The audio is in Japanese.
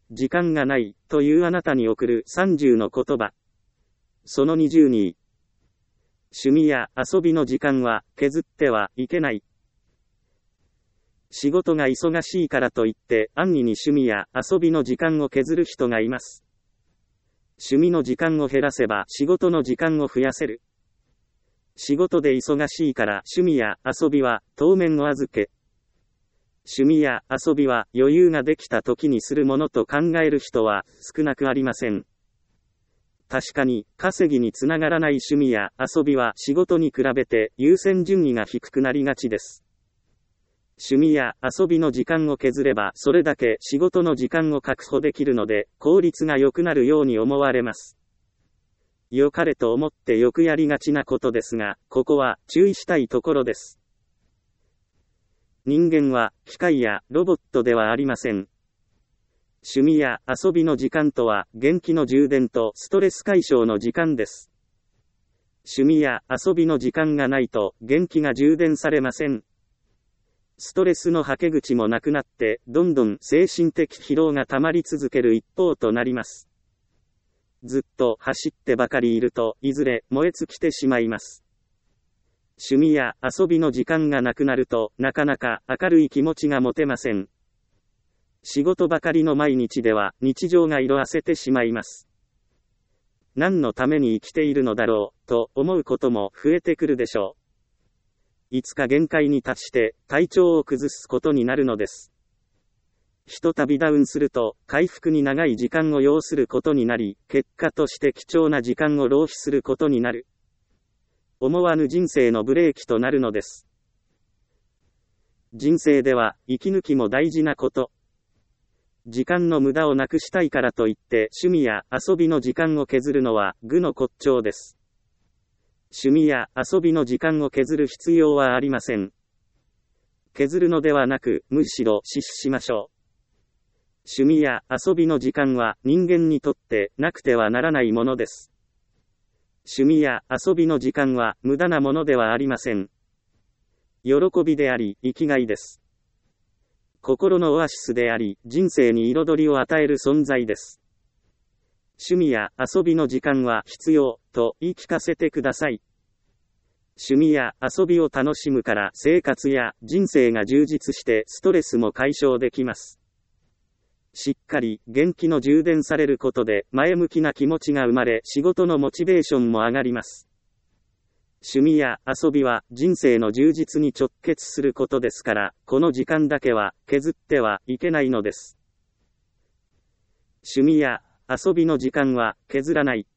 時間がない、というあなたに送る30の言葉。その20に、趣味や遊びの時間は削ってはいけない。仕事が忙しいからといって、安易に趣味や遊びの時間を削る人がいます。趣味の時間を減らせば仕事の時間を増やせる。仕事で忙しいから趣味や遊びは当面お預け。趣味や遊びは余裕ができた時にするものと考える人は少なくありません。確かに稼ぎにつながらない趣味や遊びは仕事に比べて優先順位が低くなりがちです。趣味や遊びの時間を削ればそれだけ仕事の時間を確保できるので効率が良くなるように思われます。良かれと思ってよくやりがちなことですが、ここは注意したいところです。人間は機械やロボットではありません。趣味や遊びの時間とは元気の充電とストレス解消の時間です。趣味や遊びの時間がないと元気が充電されません。ストレスのはけ口もなくなってどんどん精神的疲労が溜まり続ける一方となります。ずっと走ってばかりいるといずれ燃え尽きてしまいます。趣味や遊びの時間がなくなるとなかなか明るい気持ちが持てません。仕事ばかりの毎日では日常が色あせてしまいます。何のために生きているのだろう、と思うことも増えてくるでしょう。いつか限界に達して体調を崩すことになるのです。ひとたびダウンすると回復に長い時間を要することになり、結果として貴重な時間を浪費することになる。思わぬ人生のブレーキとなるのです。人生では息抜きも大事なこと。時間の無駄をなくしたいからといって趣味や遊びの時間を削るのは愚の骨頂です。趣味や遊びの時間を削る必要はありません。削るのではなく、むしろ死守しましょう。趣味や遊びの時間は人間にとってなくてはならないものです。趣味や遊びの時間は無駄なものではありません。喜びであり、生きがいです。心のオアシスであり、人生に彩りを与える存在です。趣味や遊びの時間は必要、と言い聞かせてください。趣味や遊びを楽しむから生活や人生が充実してストレスも解消できます。しっかり元気の充電されることで前向きな気持ちが生まれ仕事のモチベーションも上がります。趣味や遊びは人生の充実に直結することですから、この時間だけは削ってはいけないのです。趣味や遊びの時間は削らない。